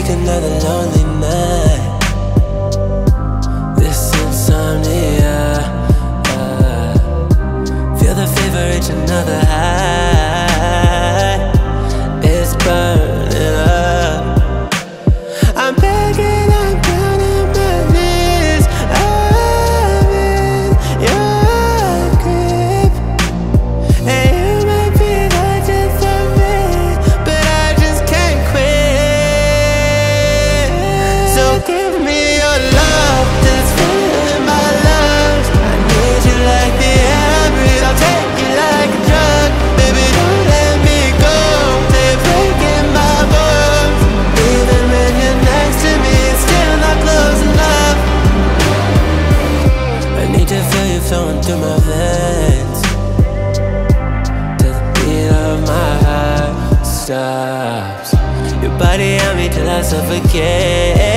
take another lonely night. This insomnia, feel the fever reach another high. It's burning up. I'm begging, I'm down on my knees. I'm in your grip, and you might be legend for me, but I just can't quit. So give me your love, this feeling in my lungs. I need you like the air I breathe. I'll take you like a drug. Baby, don't let me go till you're breaking my bones. Even when you're next to me, it's still not close enough. I need to feel you flowing through my veins, till the beat of my heart stops. Your body on me till I suffocate.